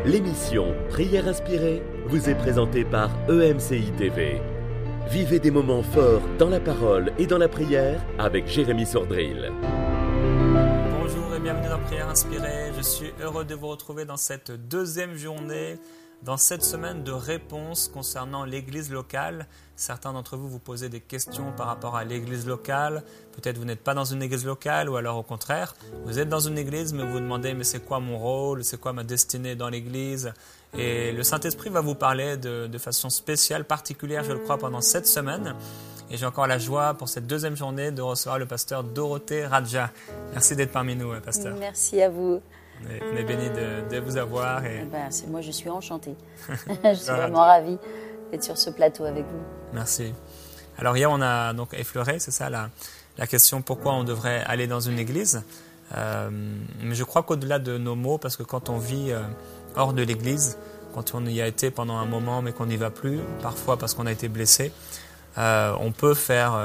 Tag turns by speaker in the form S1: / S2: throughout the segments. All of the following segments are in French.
S1: L'émission Prière inspirée vous est présentée par EMCI TV. Vivez des moments forts dans la parole et dans la prière avec Jérémy Sordrill.
S2: Bonjour et bienvenue dans Prière inspirée. Je suis heureux de vous retrouver dans cette deuxième journée, dans cette semaine de réponses concernant l'église locale. Certains d'entre vous vous posez des questions par rapport à l'église locale. Peut-être vous n'êtes pas dans une église locale ou alors au contraire, vous êtes dans une église mais vous vous demandez mais c'est quoi mon rôle, c'est quoi ma destinée dans l'église. Et le Saint-Esprit va vous parler de façon spéciale, particulière je le crois pendant cette semaine. Et j'ai encore la joie pour cette deuxième journée de recevoir le pasteur Dorothée Radja. Merci d'être parmi nous, pasteur.
S3: Merci à vous.
S2: On est bénis de vous avoir.
S3: Moi, je suis enchantée. Je suis vraiment ravie d'être sur ce plateau avec vous.
S2: Merci. Alors hier, on a donc effleuré, c'est ça, la question pourquoi on devrait aller dans une église. Mais je crois qu'au-delà de nos mots, parce que quand on vit hors de l'église, quand on y a été pendant un moment mais qu'on n'y va plus, parfois parce qu'on a été blessé, on peut faire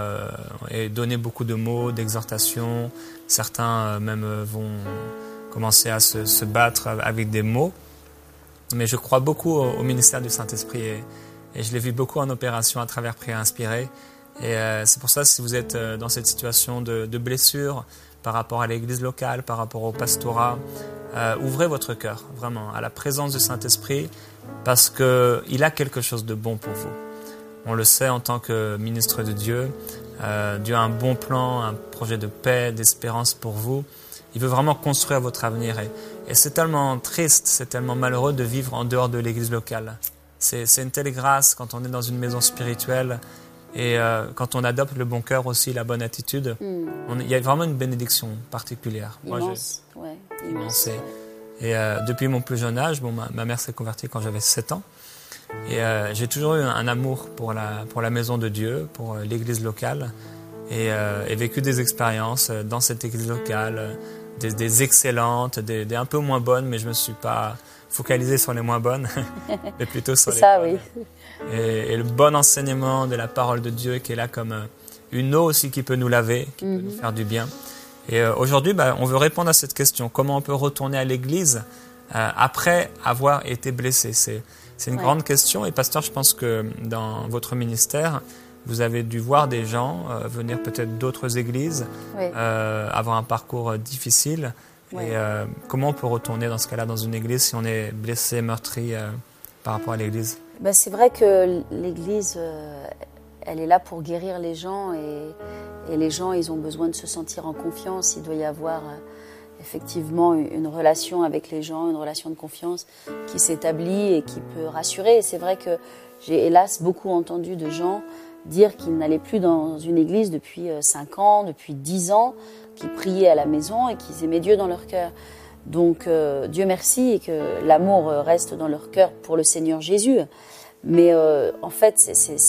S2: et donner beaucoup de mots, d'exhortations. Certains même vont commencer à se battre avec des mots. Mais je crois beaucoup au ministère du Saint-Esprit et je l'ai vu beaucoup en opération à travers Prière inspirée. Et c'est pour ça, si vous êtes dans cette situation de blessure par rapport à l'église locale, par rapport au pastorat, ouvrez votre cœur vraiment à la présence du Saint-Esprit parce qu'il a quelque chose de bon pour vous. On le sait en tant que ministre de Dieu. Dieu a un bon plan, un projet de paix, d'espérance pour vous. Il veut vraiment construire votre avenir. Et c'est tellement triste, c'est tellement malheureux de vivre en dehors de l'église locale. C'est une telle grâce quand on est dans une maison spirituelle et quand on adopte le bon cœur aussi, la bonne attitude. Il y a vraiment une bénédiction particulière.
S3: Immense.
S2: Immense. Et depuis mon plus jeune âge, ma mère s'est convertie quand j'avais 7 ans. Et j'ai toujours eu un amour pour la maison de Dieu, pour l'église locale. Et vécu des expériences dans cette église locale, des excellentes, des un peu moins bonnes, mais je ne me suis pas focalisé sur les moins bonnes, mais plutôt sur les bonnes.
S3: Oui.
S2: Et le bon enseignement de la parole de Dieu qui est là comme une eau aussi qui peut nous laver, qui peut nous faire du bien. Et aujourd'hui, on veut répondre à cette question. Comment on peut retourner à l'église après avoir été blessé? C'est une grande question. Et pasteur, je pense que dans votre ministère, vous avez dû voir des gens venir peut-être d'autres églises, avoir un parcours difficile. Oui. Et comment on peut retourner dans ce cas-là dans une église si on est blessé, meurtri par rapport à l'église?
S3: C'est vrai que l'église, elle est là pour guérir les gens et les gens, ils ont besoin de se sentir en confiance. Il doit y avoir effectivement une relation avec les gens, une relation de confiance qui s'établit et qui peut rassurer. Et c'est vrai que j'ai hélas beaucoup entendu de gens dire qu'ils n'allaient plus dans une église depuis 5 ans, depuis 10 ans, qu'ils priaient à la maison et qu'ils aimaient Dieu dans leur cœur. Donc Dieu merci et que l'amour reste dans leur cœur pour le Seigneur Jésus. Mais en fait,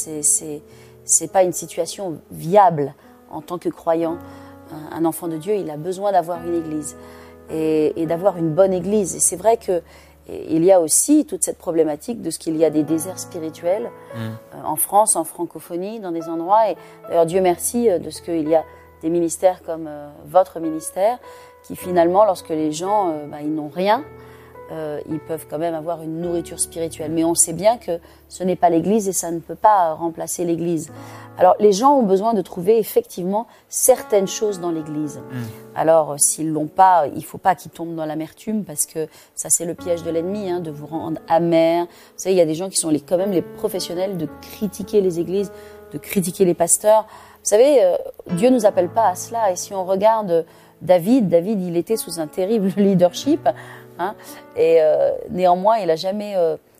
S3: c'est pas une situation viable en tant que croyant. Un enfant de Dieu, il a besoin d'avoir une église et d'avoir une bonne église. Et c'est vrai que il y a aussi toute cette problématique de ce qu'il y a des déserts spirituels en France, en francophonie, dans des endroits. Et d'ailleurs, Dieu merci de ce qu'il y a des ministères comme votre ministère qui finalement, lorsque les gens ils n'ont rien, ils peuvent quand même avoir une nourriture spirituelle. Mais on sait bien que ce n'est pas l'Église et ça ne peut pas remplacer l'Église. Alors, les gens ont besoin de trouver effectivement certaines choses dans l'Église. Alors, s'ils l'ont pas, il faut pas qu'ils tombent dans l'amertume parce que ça, c'est le piège de l'ennemi, de vous rendre amer. Vous savez, il y a des gens qui sont quand même les professionnels de critiquer les églises, de critiquer les pasteurs. Vous savez, Dieu nous appelle pas à cela. Et si on regarde David, il était sous un terrible leadership. Et néanmoins, il a jamais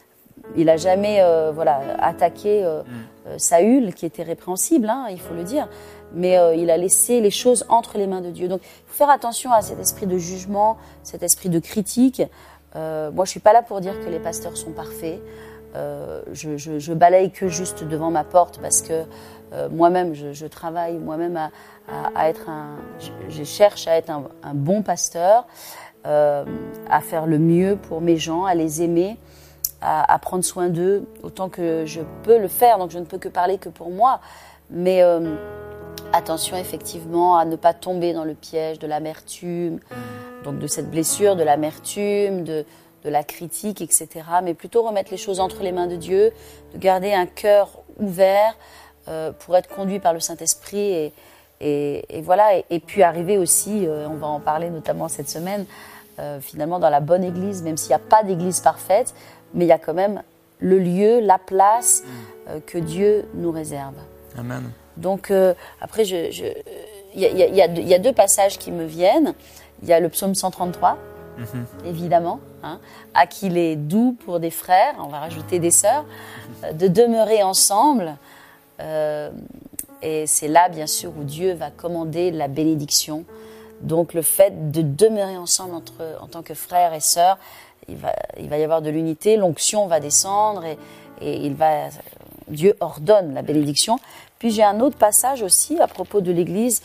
S3: attaqué Saül, qui était répréhensible, il faut le dire. Mais il a laissé les choses entre les mains de Dieu. Donc, il faut faire attention à cet esprit de jugement, cet esprit de critique. Moi, je suis pas là pour dire que les pasteurs sont parfaits. Je balaye que juste devant ma porte parce que moi-même, je travaille moi-même à être je cherche à être un bon pasteur. À faire le mieux pour mes gens, à les aimer, à prendre soin d'eux autant que je peux le faire. Donc je ne peux que parler que pour moi. Mais attention effectivement à ne pas tomber dans le piège de l'amertume, donc de cette blessure, de l'amertume, de de la critique, etc. Mais plutôt remettre les choses entre les mains de Dieu, de garder un cœur ouvert pour être conduit par le Saint-Esprit et voilà. Et puis arriver aussi, on va en parler notamment cette semaine, finalement dans la bonne église, même s'il n'y a pas d'église parfaite, mais il y a quand même le lieu, la place que Dieu nous réserve.
S2: Amen.
S3: Donc après, il y a deux passages qui me viennent. Il y a le psaume 133, évidemment, hein, à qu'il est doux pour des frères, on va rajouter des sœurs, de demeurer ensemble. Et c'est là, bien sûr, où Dieu va commander la bénédiction. Donc le fait de demeurer ensemble en tant que frères et sœurs, il va y avoir de l'unité, l'onction va descendre et Dieu ordonne la bénédiction. Puis j'ai un autre passage aussi à propos de l'Église.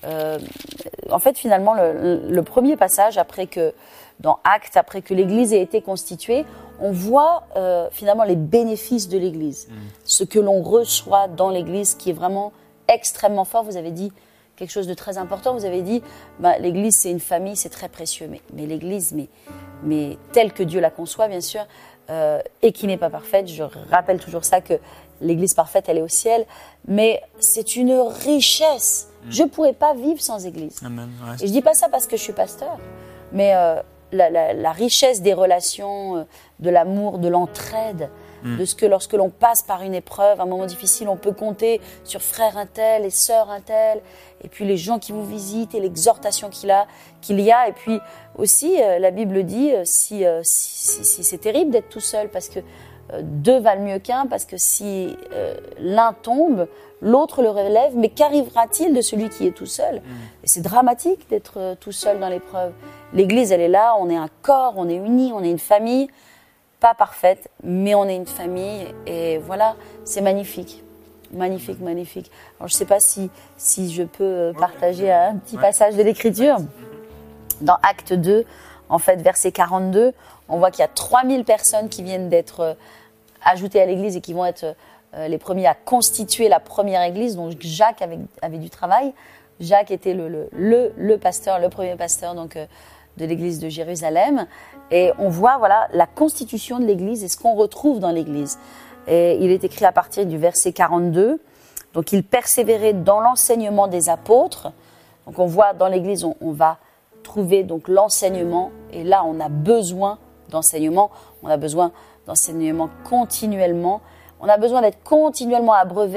S3: En fait, finalement, le premier passage, dans Actes, après que l'Église ait été constituée, on voit finalement les bénéfices de l'Église. Ce que l'on reçoit dans l'Église qui est vraiment extrêmement fort. Vous avez dit quelque chose de très important. Vous avez dit, l'Église c'est une famille, c'est très précieux. Mais l'Église, mais telle que Dieu la conçoit, bien sûr, et qui n'est pas parfaite. Je rappelle toujours ça, que l'Église parfaite, elle est au ciel. Mais c'est une richesse. Je ne pourrais pas vivre sans Église.
S2: Amen, ouais.
S3: Et je ne dis pas ça parce que je suis pasteur, mais la richesse des relations, de l'amour, de l'entraide, de ce que lorsque l'on passe par une épreuve, un moment difficile, on peut compter sur frère un tel et sœur un tel, et puis les gens qui vous visitent et l'exhortation qu'il y a. Et puis aussi, la Bible dit, si c'est terrible d'être tout seul, parce que deux valent mieux qu'un, parce que si l'un tombe, l'autre le relève, mais qu'arrivera-t-il de celui qui est tout seul? Et c'est dramatique d'être tout seul dans l'épreuve. L'Église, elle est là, on est un corps, on est unis, on est une famille, pas parfaite, mais on est une famille, et voilà, c'est magnifique. Magnifique, magnifique. Alors je ne sais pas si je peux partager un petit passage de l'Écriture. Dans Acte 2, en fait, verset 42, on voit qu'il y a 3000 personnes qui viennent d'être ajoutées à l'Église et qui vont être les premiers à constituer la première Église. Donc Jacques avait du travail. Jacques était le pasteur, le premier pasteur donc, de l'Église de Jérusalem. Et on voit voilà, la constitution de l'Église et ce qu'on retrouve dans l'Église. Et il est écrit à partir du verset 42. Donc il persévérait dans l'enseignement des apôtres. Donc on voit dans l'Église, on va trouver donc l'enseignement. Et là, on a besoin d'enseignement. On a besoin d'enseignement continuellement. On a besoin d'être continuellement abreuvé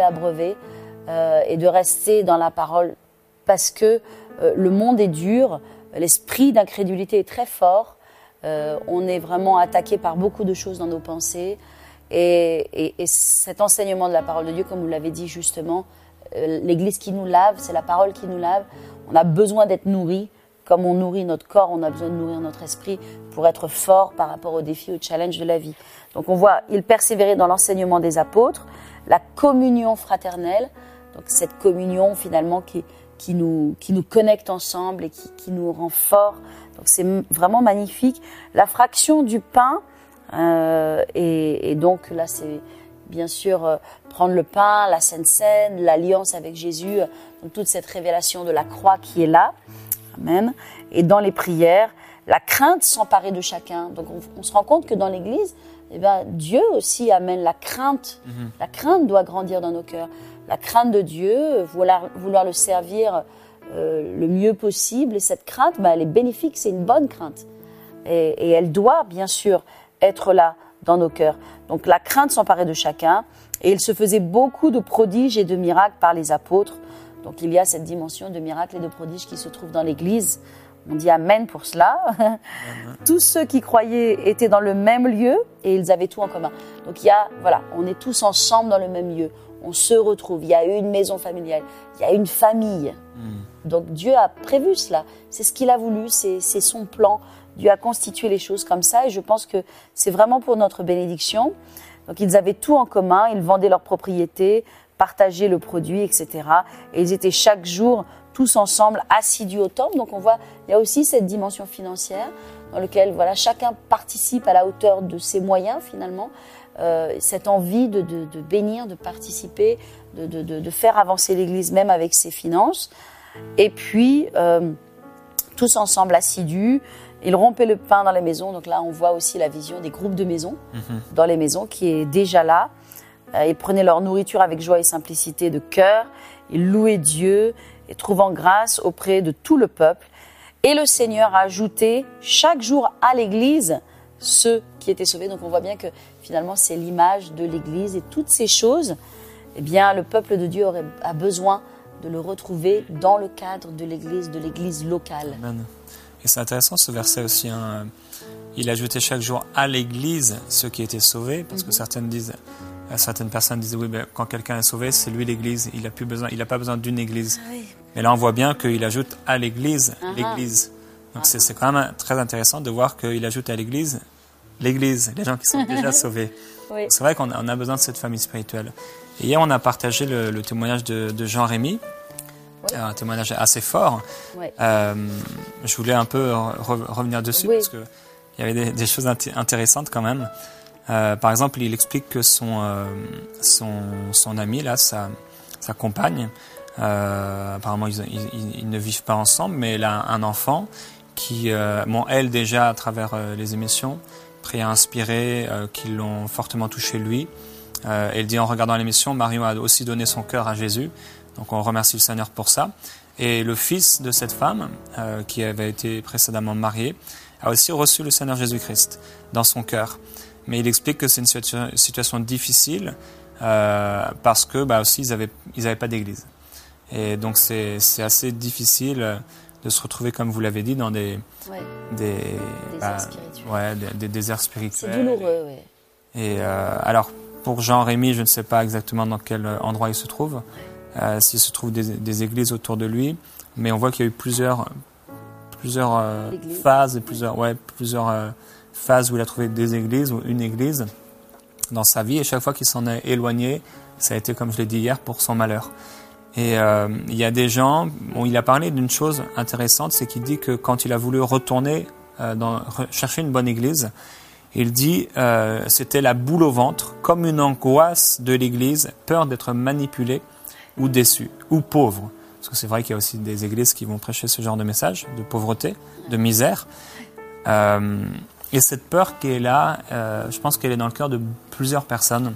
S3: et de rester dans la parole parce que le monde est dur, l'esprit d'incrédulité est très fort, on est vraiment attaqué par beaucoup de choses dans nos pensées et cet enseignement de la parole de Dieu, comme vous l'avez dit justement, l'Église qui nous lave, c'est la parole qui nous lave, on a besoin d'être nourri. Comme on nourrit notre corps, on a besoin de nourrir notre esprit pour être fort par rapport aux défis, aux challenges de la vie. Donc on voit, il persévérait dans l'enseignement des apôtres, la communion fraternelle, donc cette communion finalement qui nous connecte ensemble et qui nous rend forts. Donc c'est vraiment magnifique. La fraction du pain, et donc là c'est bien sûr prendre le pain, la Sainte Seine, l'alliance avec Jésus, donc toute cette révélation de la croix qui est là. Amen. Et dans les prières, la crainte s'emparer de chacun. Donc on se rend compte que dans l'Église, Dieu aussi amène la crainte. La crainte doit grandir dans nos cœurs. La crainte de Dieu, vouloir le servir le mieux possible. Et cette crainte, elle est bénéfique, c'est une bonne crainte. Et elle doit bien sûr être là dans nos cœurs. Donc la crainte s'emparait de chacun. Et il se faisait beaucoup de prodiges et de miracles par les apôtres. Donc il y a cette dimension de miracles et de prodiges qui se trouve dans l'Église. On dit Amen pour cela. Tous ceux qui croyaient étaient dans le même lieu et ils avaient tout en commun. Donc on est tous ensemble dans le même lieu. On se retrouve. Il y a une maison familiale. Il y a une famille. Donc Dieu a prévu cela. C'est ce qu'il a voulu. C'est son plan. Dieu a constitué les choses comme ça et je pense que c'est vraiment pour notre bénédiction. Donc ils avaient tout en commun. Ils vendaient leurs propriétés, partager le produit, etc. Et ils étaient chaque jour tous ensemble assidus au temple. Donc on voit, il y a aussi cette dimension financière dans laquelle chacun participe à la hauteur de ses moyens finalement. Cette envie de bénir, de participer, de faire avancer l'Église même avec ses finances. Et puis tous ensemble assidus. Il rompait le pain dans les maisons. Donc là, on voit aussi la vision des groupes de maisons dans les maisons qui est déjà là. Ils prenaient leur nourriture avec joie et simplicité de cœur. Ils louaient Dieu et trouvant grâce auprès de tout le peuple. Et le Seigneur a ajouté chaque jour à l'Église ceux qui étaient sauvés. Donc on voit bien que finalement c'est l'image de l'Église et toutes ces choses, eh bien le peuple de Dieu a besoin de le retrouver dans le cadre de l'Église locale.
S2: Amen. Et c'est intéressant ce verset aussi. Hein. Il ajoutait chaque jour à l'Église ceux qui étaient sauvés, parce que certaines personnes disent oui, ben, quand quelqu'un est sauvé, c'est lui l'Église. Il n'a pas besoin d'une Église. Ah oui. Mais là, on voit bien qu'il ajoute à l'Église l'Église. Donc c'est quand même très intéressant de voir qu'il ajoute à l'Église, les gens qui sont déjà sauvés. Oui. C'est vrai qu'on a besoin de cette famille spirituelle. Et hier, on a partagé le témoignage de Jean-Rémy, oui. Un témoignage assez fort. Oui. Je voulais un peu revenir dessus, parce qu'il y avait des choses intéressantes quand même. Par exemple, il explique que son ami, là, sa compagne, apparemment ils ne vivent pas ensemble, mais elle a un enfant qui, elle déjà à travers les émissions, prières inspirées qui l'ont fortement touché lui. Elle dit en regardant l'émission, Marion a aussi donné son cœur à Jésus, donc on remercie le Seigneur pour ça. Et le fils de cette femme, qui avait été précédemment marié, a aussi reçu le Seigneur Jésus-Christ dans son cœur. Mais il explique que c'est une situation difficile parce que aussi ils avaient pas d'église. Et donc c'est assez difficile de se retrouver, comme vous l'avez dit, dans des déserts spirituels.
S3: C'est douloureux, oui.
S2: Et alors pour Jean-Rémy, je ne sais pas exactement dans quel endroit il se trouve, s'il se trouve des églises autour de lui, mais on voit qu'il y a eu plusieurs phases et plusieurs phase où il a trouvé des églises ou une église dans sa vie, et chaque fois qu'il s'en est éloigné, ça a été, comme je l'ai dit hier, pour son malheur. Et il y a des gens, il a parlé d'une chose intéressante, c'est qu'il dit que quand il a voulu retourner chercher une bonne église, il dit c'était la boule au ventre, comme une angoisse de l'église, peur d'être manipulé ou déçu ou pauvre. Parce que c'est vrai qu'il y a aussi des églises qui vont prêcher ce genre de message, de pauvreté, de misère. Et cette peur qui est là, je pense qu'elle est dans le cœur de plusieurs personnes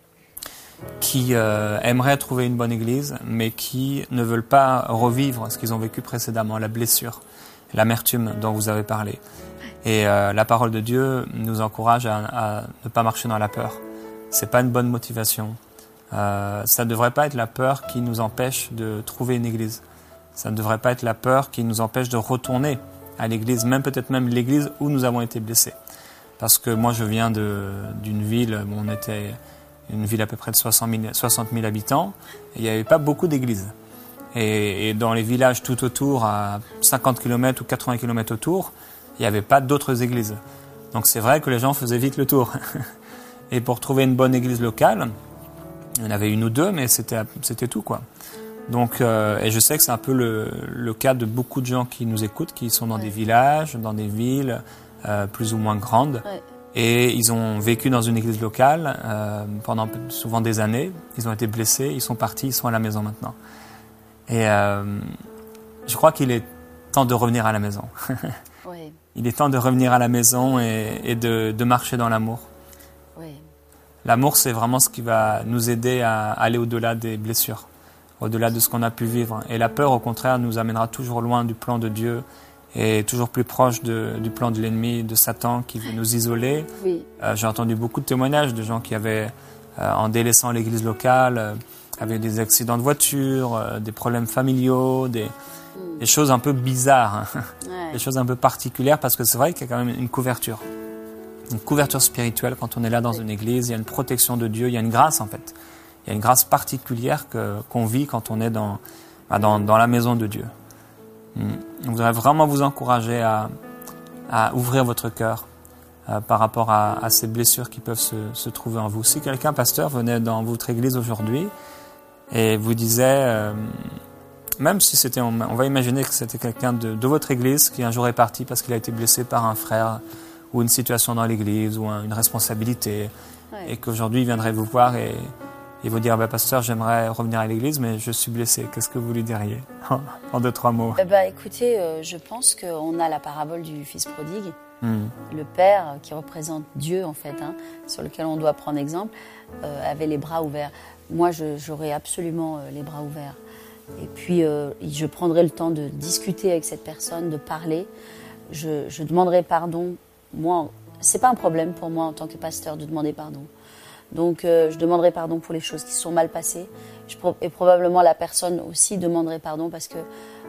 S2: qui aimeraient trouver une bonne église, mais qui ne veulent pas revivre ce qu'ils ont vécu précédemment, la blessure, l'amertume dont vous avez parlé. Et la parole de Dieu nous encourage à ne pas marcher dans la peur. C'est pas une bonne motivation. Ça ne devrait pas être la peur qui nous empêche de trouver une église. Ça ne devrait pas être la peur qui nous empêche de retourner à l'église, peut-être même l'église où nous avons été blessés. Parce que moi, je viens d'une ville, on était une ville à peu près de 60 000 habitants, et il n'y avait pas beaucoup d'églises. Et dans les villages tout autour, à 50 km ou 80 km autour, il n'y avait pas d'autres églises. Donc c'est vrai que les gens faisaient vite le tour. Et pour trouver une bonne église locale, il y en avait une ou deux, mais c'était tout, quoi. Donc, et je sais que c'est un peu le cas de beaucoup de gens qui nous écoutent, qui sont dans des villages, dans des villes plus ou moins grandes, et ils ont vécu dans une église locale pendant souvent des années. Ils ont été blessés, ils sont partis, ils sont à la maison maintenant. Et je crois qu'il est temps de revenir à la maison. Il est temps de revenir à la maison et de marcher dans l'amour. L'amour, c'est vraiment ce qui va nous aider à aller au-delà des blessures, au-delà de ce qu'on a pu vivre. Et la peur, au contraire, nous amènera toujours loin du plan de Dieu et toujours plus proche du plan de l'ennemi, de Satan, qui veut nous isoler. J'ai entendu beaucoup de témoignages de gens qui avaient, en délaissant l'église locale, avaient des accidents de voiture, des problèmes familiaux, des choses un peu bizarres, des choses un peu particulières, parce que c'est vrai qu'il y a quand même une couverture spirituelle quand on est là dans une église. Il y a une protection de Dieu, il y a une grâce en fait. Il y a une grâce particulière qu'on vit quand on est dans la maison de Dieu. Je voudrais vraiment vous encourager à ouvrir votre cœur par rapport à ces blessures qui peuvent se trouver en vous. Si quelqu'un, pasteur, venait dans votre église aujourd'hui et vous disait, même si c'était, on va imaginer que c'était quelqu'un de votre église qui un jour est parti parce qu'il a été blessé par un frère ou une situation dans l'église ou une responsabilité, et qu'aujourd'hui il viendrait vous voir et il vous dire, pasteur, j'aimerais revenir à l'église, mais je suis blessé. Qu'est-ce que vous lui diriez en 2-3 mots?
S3: Écoutez, je pense qu'on a la parabole du fils prodigue, le père qui représente Dieu en fait, sur lequel on doit prendre exemple, avait les bras ouverts. Moi, j'aurais absolument les bras ouverts. Et puis, je prendrai le temps de discuter avec cette personne, de parler. Je demanderai pardon. Moi, c'est pas un problème pour moi en tant que pasteur de demander pardon. Donc, je demanderai pardon pour les choses qui se sont mal passées. Et probablement la personne aussi demanderait pardon parce que,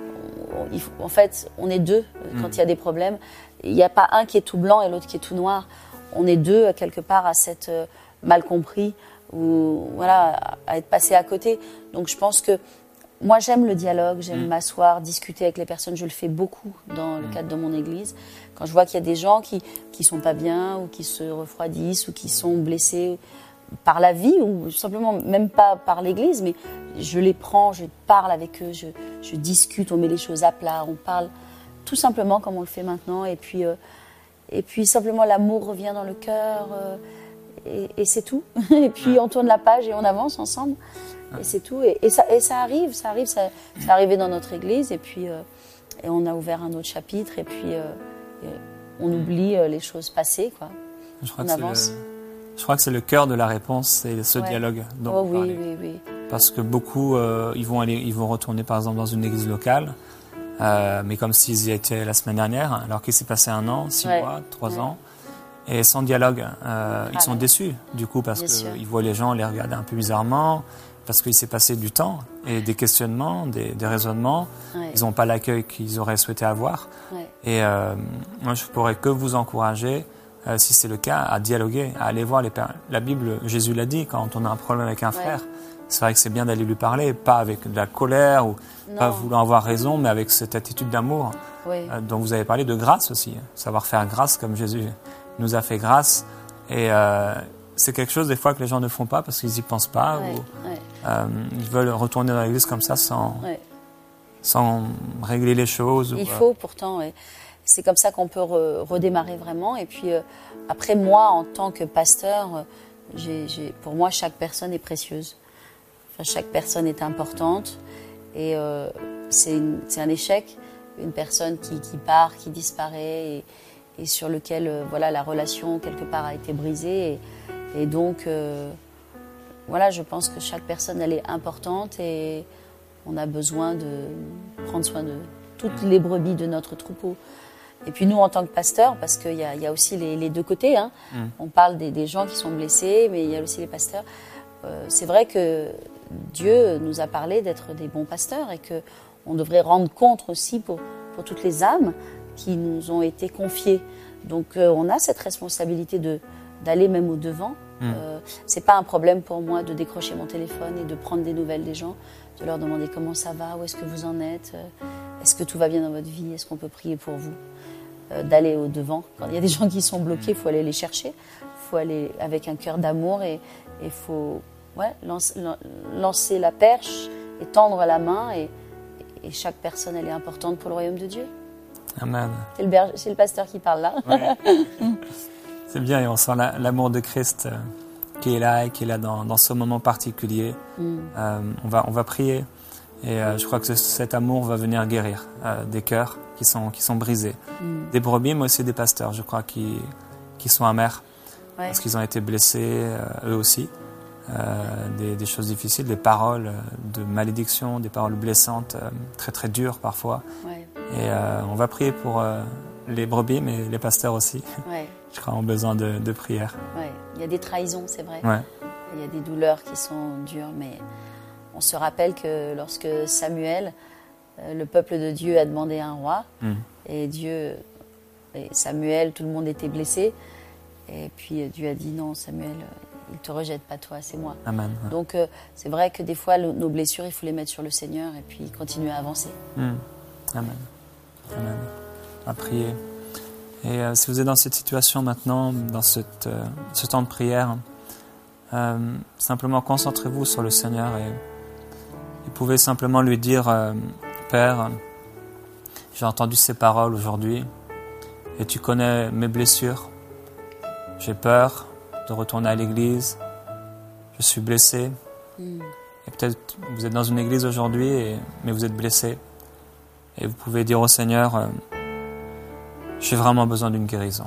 S3: en fait, on est deux quand il y a des problèmes. Il n'y a pas un qui est tout blanc et l'autre qui est tout noir. On est deux quelque part à s'être mal compris ou voilà, à être passé à côté. Donc, je pense que moi, j'aime le dialogue, j'aime m'asseoir, discuter avec les personnes. Je le fais beaucoup dans le cadre de mon église. Quand je vois qu'il y a des gens qui sont pas bien ou qui se refroidissent ou qui sont blessés par la vie ou simplement même pas par l'église, mais je les prends, je parle avec eux, je discute, on met les choses à plat, on parle tout simplement comme on le fait maintenant. Et puis simplement l'amour revient dans le cœur et c'est tout. Et puis on tourne la page et on avance ensemble. Et c'est tout. Et ça arrive, ça est arrivé dans notre église. Et puis et on a ouvert un autre chapitre. Et puis on oublie les choses passées, quoi. On avance.
S2: Je crois que c'est le cœur de la réponse, c'est ce dialogue dont vous parlez.
S3: Oui.
S2: Parce que beaucoup, ils vont retourner par exemple dans une église locale, mais comme s'ils y étaient la semaine dernière, alors qu'il s'est passé 1 an, 6 mois, 3 ans. Et sans dialogue, ils sont déçus du coup parce qu'ils voient les gens les regarder un peu bizarrement, parce qu'il s'est passé du temps et des questionnements, des raisonnements. Ils n'ont pas l'accueil qu'ils auraient souhaité avoir. Et moi, je pourrais que vous encourager, si c'est le cas, à dialoguer, à aller voir la Bible. Jésus l'a dit, quand on a un problème avec un frère, c'est vrai que c'est bien d'aller lui parler, pas avec de la colère ou pas vouloir avoir raison, mais avec cette attitude d'amour dont vous avez parlé, de grâce aussi. Savoir faire grâce comme Jésus nous a fait grâce. Et c'est quelque chose des fois que les gens ne font pas parce qu'ils n'y pensent pas. Ils veulent retourner dans l'église comme ça sans régler les choses.
S3: Il faut pourtant, c'est comme ça qu'on peut redémarrer vraiment. Et puis après, moi, en tant que pasteur, pour moi, chaque personne est précieuse. Enfin, chaque personne est importante. Et c'est un échec, une personne qui part, qui disparaît et sur lequel la relation quelque part a été brisée. Et donc, je pense que chaque personne, elle est importante et on a besoin de prendre soin de toutes les brebis de notre troupeau. Et puis nous, en tant que pasteurs, parce qu'il y a aussi les deux côtés, on parle des gens qui sont blessés, mais il y a aussi les pasteurs. C'est vrai que Dieu nous a parlé d'être des bons pasteurs et qu'on devrait rendre compte aussi pour toutes les âmes qui nous ont été confiées. Donc on a cette responsabilité d'aller même au-devant. C'est pas un problème pour moi de décrocher mon téléphone et de prendre des nouvelles des gens, de leur demander comment ça va, où est-ce que vous en êtes, est-ce que tout va bien dans votre vie, est-ce qu'on peut prier pour vous, d'aller au-devant. Quand il y a des gens qui sont bloqués, il faut aller les chercher, il faut aller avec un cœur d'amour et il faut lancer la perche et tendre la main et chaque personne, elle est importante pour le royaume de Dieu.
S2: Amen.
S3: C'est le pasteur qui parle là.
S2: C'est bien et on sent l'amour de Christ qui est là et qui est là dans ce moment particulier. On va prier et je crois que cet amour va venir guérir des cœurs qui sont brisés. Des brebis, mais aussi des pasteurs, je crois, qui sont amers parce qu'ils ont été blessés eux aussi. Des choses difficiles, des paroles de malédiction, des paroles blessantes, très très dures parfois. Et on va prier pour les brebis, mais les pasteurs aussi. Je crois ont besoin de prière.
S3: Il y a des trahisons, c'est vrai. Il y a des douleurs qui sont dures, mais on se rappelle que lorsque Samuel, le peuple de Dieu a demandé un roi, et Samuel, tout le monde était blessé, et puis Dieu a dit non, Samuel, il ne te rejette pas toi, c'est moi.
S2: Amen.
S3: Donc c'est vrai que des fois, nos blessures, il faut les mettre sur le Seigneur et puis continuer à avancer.
S2: Amen. On va prier. Et si vous êtes dans cette situation maintenant, dans ce temps de prière, simplement concentrez-vous sur le Seigneur et vous pouvez simplement lui dire Père, j'ai entendu ces paroles aujourd'hui et tu connais mes blessures. J'ai peur de retourner à l'église. Je suis blessé. Et peut-être vous êtes dans une église aujourd'hui, mais vous êtes blessé. Et vous pouvez dire au Seigneur, j'ai vraiment besoin d'une guérison.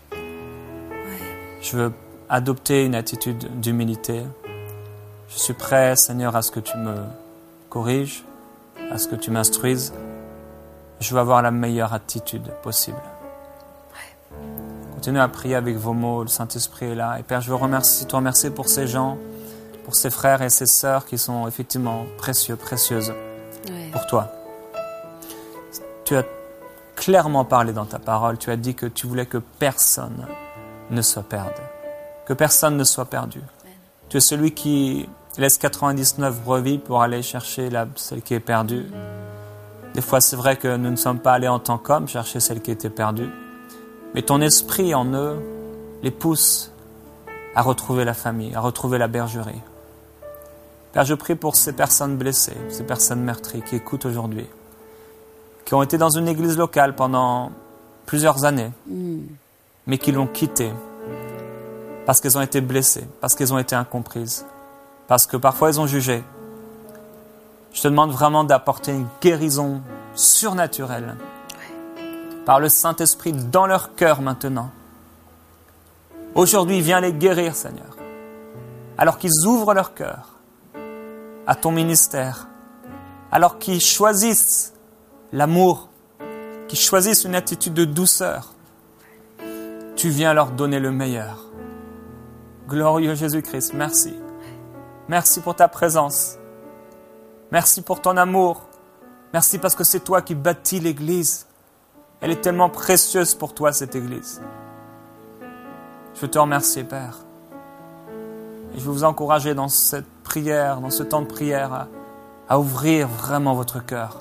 S2: Je veux adopter une attitude d'humilité. Je suis prêt, Seigneur, à ce que tu me corriges, à ce que tu m'instruises. Je veux avoir la meilleure attitude possible. Continuez à prier avec vos mots, le Saint-Esprit est là. Et Père, je veux te remercier pour ces gens, pour ces frères et ces sœurs qui sont effectivement précieux, précieuses pour toi. Tu as clairement parlé dans ta parole, tu as dit que tu voulais que personne ne soit perdu, que personne ne soit perdu. Tu es celui qui laisse 99 brebis pour aller chercher celle qui est perdue. Des fois, c'est vrai que nous ne sommes pas allés en tant qu'hommes chercher celle qui était perdue, mais ton esprit en eux les pousse à retrouver la famille, à retrouver la bergerie. Père, je prie pour ces personnes blessées, ces personnes meurtries qui écoutent aujourd'hui, qui ont été dans une église locale pendant plusieurs années, mais qui l'ont quittée parce qu'elles ont été blessées, parce qu'elles ont été incomprises, parce que parfois elles ont jugé. Je te demande vraiment d'apporter une guérison surnaturelle par le Saint-Esprit dans leur cœur maintenant. Aujourd'hui, viens les guérir, Seigneur, alors qu'ils ouvrent leur cœur à ton ministère, alors qu'ils choisissent l'amour, qu'ils choisissent une attitude de douceur. Tu viens leur donner le meilleur. Glorieux Jésus-Christ, merci. Merci pour ta présence. Merci pour ton amour. Merci parce que c'est toi qui bâtis l'Église. Elle est tellement précieuse pour toi, cette Église. Je veux te remercier, Père. Et je veux vous encourager dans cette prière, dans ce temps de prière, à ouvrir vraiment votre cœur.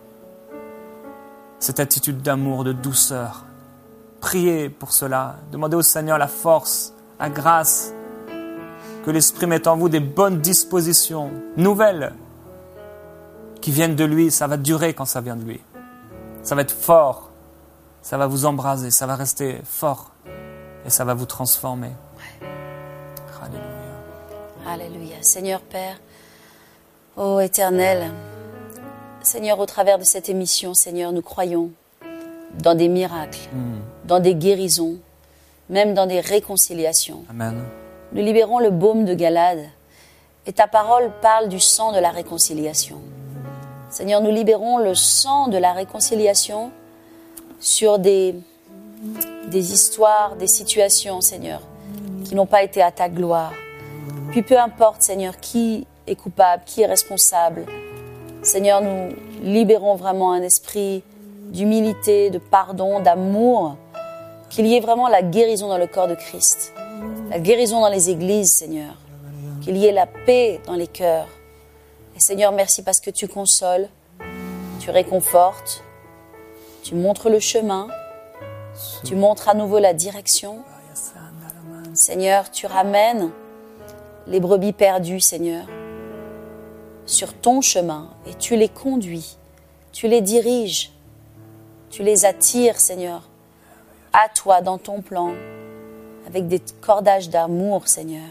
S2: Cette attitude d'amour, de douceur. Priez pour cela. Demandez au Seigneur la force, la grâce, que l'Esprit mette en vous des bonnes dispositions, nouvelles, qui viennent de lui. Ça va durer quand ça vient de lui. Ça va être fort, ça va vous embraser, ça va rester fort et ça va vous transformer. Alléluia.
S3: Alléluia. Seigneur Père, ô Éternel, Seigneur, au travers de cette émission, Seigneur, nous croyons dans des miracles, dans des guérisons, même dans des réconciliations.
S2: Amen.
S3: Nous libérons le baume de Galade et ta parole parle du sang de la réconciliation. Seigneur, nous libérons le sang de la réconciliation sur des histoires, des situations, Seigneur, qui n'ont pas été à ta gloire. Puis peu importe, Seigneur, qui est coupable, qui est responsable. Seigneur, nous libérons vraiment un esprit d'humilité, de pardon, d'amour, qu'il y ait vraiment la guérison dans le corps de Christ, la guérison dans les églises, Seigneur, qu'il y ait la paix dans les cœurs. Et Seigneur, merci parce que tu consoles, tu réconfortes, tu montres le chemin, tu montres à nouveau la direction. Seigneur, tu ramènes les brebis perdues, Seigneur, sur ton chemin et tu les conduis, tu les diriges, tu les attires, Seigneur, à toi dans ton plan, avec des cordages d'amour, Seigneur.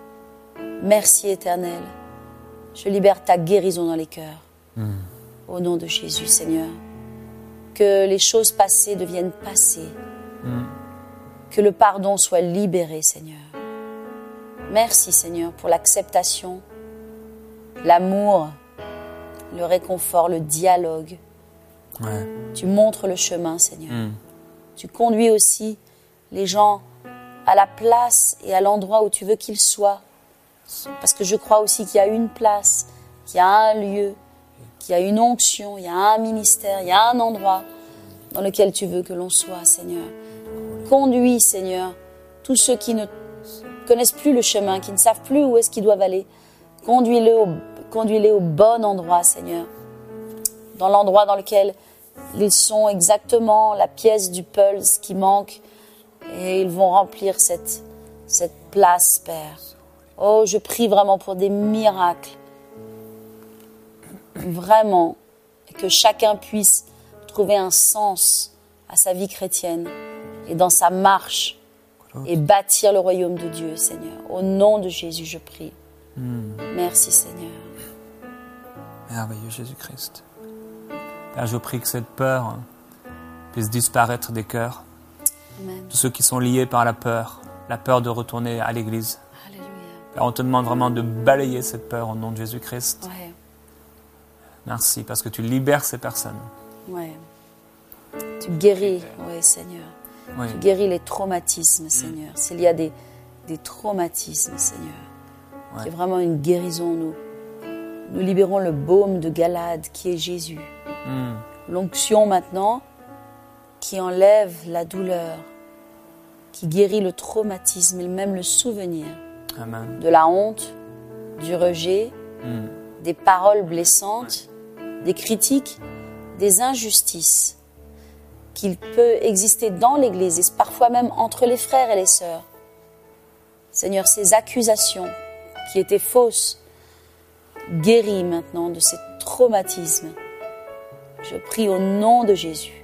S3: Merci, Éternel. Je libère ta guérison dans les cœurs. Au nom de Jésus, Seigneur. Que les choses passées deviennent passées. Que le pardon soit libéré, Seigneur. Merci, Seigneur, pour l'acceptation, l'amour, le réconfort, le dialogue. Tu montres le chemin, Seigneur. Tu conduis aussi les gens à la place et à l'endroit où tu veux qu'ils soient. Parce que je crois aussi qu'il y a une place, qu'il y a un lieu, qu'il y a une onction, il y a un ministère, il y a un endroit dans lequel tu veux que l'on soit, Seigneur. Conduis, Seigneur, tous ceux qui ne connaissent plus le chemin, qui ne savent plus où est-ce qu'ils doivent aller. Conduis-les au bon endroit, Seigneur. Dans l'endroit dans lequel ils sont exactement la pièce du puzzle qui manque. Et ils vont remplir cette place, Père. Oh, je prie vraiment pour des miracles. Vraiment. Et que chacun puisse trouver un sens à sa vie chrétienne et dans sa marche et bâtir le royaume de Dieu, Seigneur. Au nom de Jésus, je prie. Merci Seigneur.
S2: Merveilleux Jésus-Christ. Père, je prie que cette peur puisse disparaître des cœurs.
S3: Amen.
S2: Tous ceux qui sont liés par la peur de retourner à l'église.
S3: Alléluia.
S2: Père, on te demande vraiment de balayer cette peur au nom de Jésus-Christ.
S3: Ouais.
S2: Merci parce que tu libères ces personnes.
S3: Ouais. Tu guéris, oui Seigneur.
S2: Oui.
S3: Tu guéris les traumatismes, Seigneur. S'il y a des traumatismes, Seigneur,
S2: Ouais.
S3: qu'il y ait vraiment une guérison, nous libérons le baume de Galade qui est Jésus. L'onction maintenant qui enlève la douleur, qui guérit le traumatisme et même le souvenir
S2: Amen.
S3: de la honte, du rejet, des paroles blessantes, des critiques, des injustices qu'il peut exister dans l'Église et parfois même entre les frères et les sœurs. Seigneur, ces accusations qui étaient fausses, guéris maintenant de ces traumatismes. Je prie au nom de Jésus.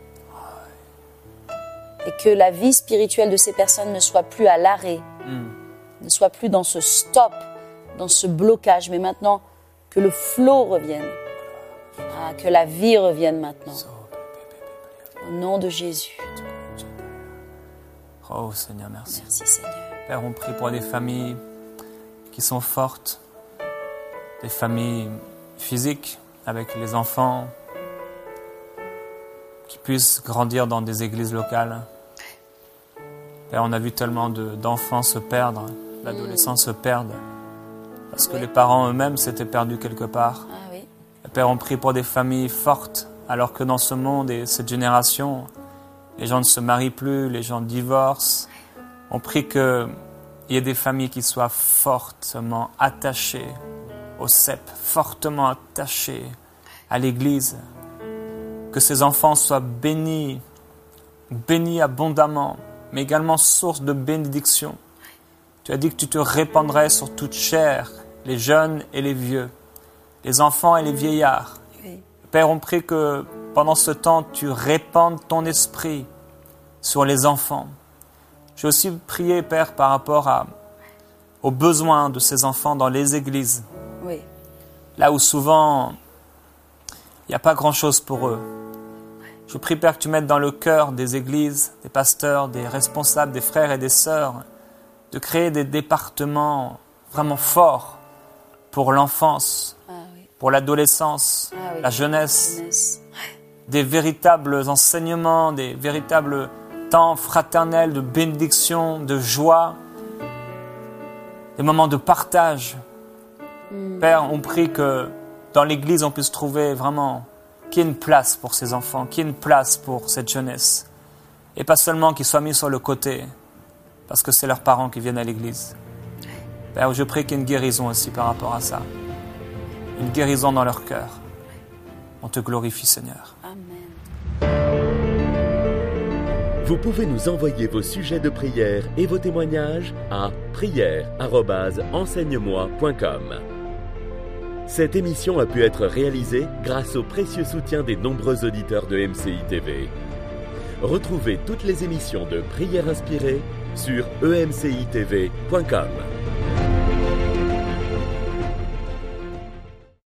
S3: Et que la vie spirituelle de ces personnes ne soit plus à l'arrêt, ne soit plus dans ce stop, dans ce blocage, mais maintenant que le flot revienne, que la vie revienne maintenant. Au nom de Jésus.
S2: Oh Seigneur, merci.
S3: Merci Seigneur.
S2: Père, on prie pour des familles qui sont fortes, des familles physiques avec les enfants, qui puissent grandir dans des églises locales. Père, on a vu tellement d'enfants se perdre, d'adolescents se perdre, parce que les parents eux-mêmes s'étaient perdus quelque part.
S3: Ah oui.
S2: Père, on prie pour des familles fortes, alors que dans ce monde et cette génération, les gens ne se marient plus, les gens divorcent. On prie qu'il y ait des familles qui soient fortement attachées au cep, fortement attachées à l'Église. Que ces enfants soient bénis, bénis abondamment, mais également source de bénédiction. Tu as dit que tu te répandrais sur toute chair, les jeunes et les vieux, les enfants et les vieillards.
S3: Oui.
S2: Père, on prie que pendant ce temps, tu répandes ton esprit sur les enfants. J'ai aussi prié, Père, par rapport aux besoins de ces enfants dans les églises.
S3: Oui.
S2: Là où souvent, il n'y a pas grand-chose pour eux. Je prie, Père, que tu mettes dans le cœur des églises, des pasteurs, des responsables, des frères et des sœurs, de créer des départements vraiment forts pour l'enfance, pour l'adolescence, la jeunesse, des véritables enseignements, des véritables temps fraternels de bénédiction, de joie, des moments de partage. Père, on prie que dans l'Église, on puisse trouver vraiment qu'il y ait une place pour ces enfants, qu'il y ait une place pour cette jeunesse. Et pas seulement qu'ils soient mis sur le côté, parce que c'est leurs parents qui viennent à l'Église. Père, je prie qu'il y ait une guérison aussi par rapport à ça. Une guérison dans leur cœur. On te glorifie, Seigneur.
S3: Amen.
S1: Vous pouvez nous envoyer vos sujets de prière et vos témoignages à prière@enseigne-moi.com. Cette émission a pu être réalisée grâce au précieux soutien des nombreux auditeurs de MCI TV. Retrouvez toutes les émissions de Prière Inspirée sur emcitv.com.